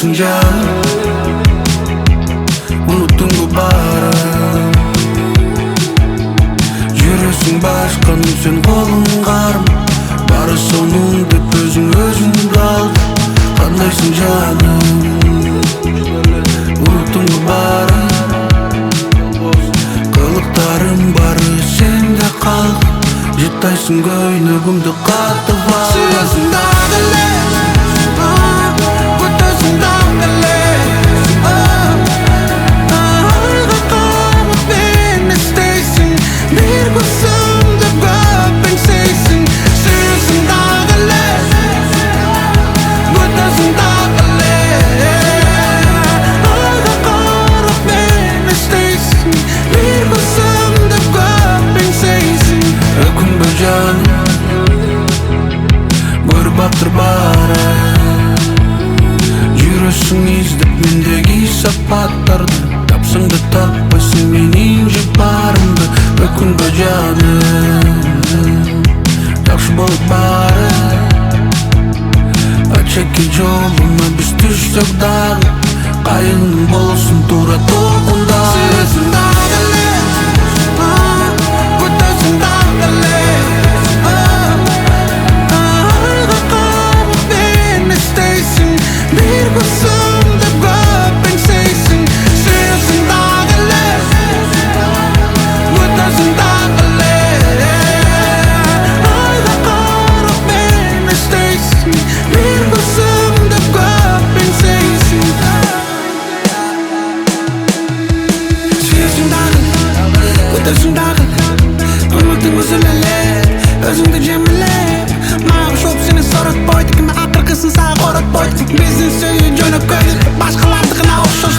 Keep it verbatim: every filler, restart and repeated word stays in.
Kandayсың жан, unuttun bu bari. Жүресің башқаның сен қолың қарым, бары соның деп өзің өзіңді алды. Kandayсың жаным, unuttun bu bari. Қылықтарым бары сенде қалды, жыттайсың көйнегімді қатып ал. Сүйесің дағы лез, өтесің дағы лез. Айға қамып мен істейсің, бір көзімді көп еңсейсің. Сүйесің дағы лез, өтесің дағы лез. Айға қарап мен істейсің, бір көзімді көп еңсейсің. Өкінбе жаным, бір бақтыр бары. Жүресің іздеп мендегі сапаттарды, тапсыңды таппайсың менің жеп барымды. Өкінбе жаным, жақсы болып бары. Ачеки жолыма біз түссек дағы, қайын болсын тура толқындары. Сүйесің дағы лез, өтесің дағы лез. Айға қамып мен істейсің, бір көзімді көп еңсейсің. Сүйесің дағы лез, өтесің дағы лез. Айға қарап мен істейсің, бір көзімді көп еңсейсің. Сүйесің дағы, өтесің дағы, үмітің үзілелер, өзіңді жемелер. Маған шоп сені соратпайды, кімі ақырқысын саған қоратпайды. Біздің сөйі жөніп көйді, башқалардығына ұқсас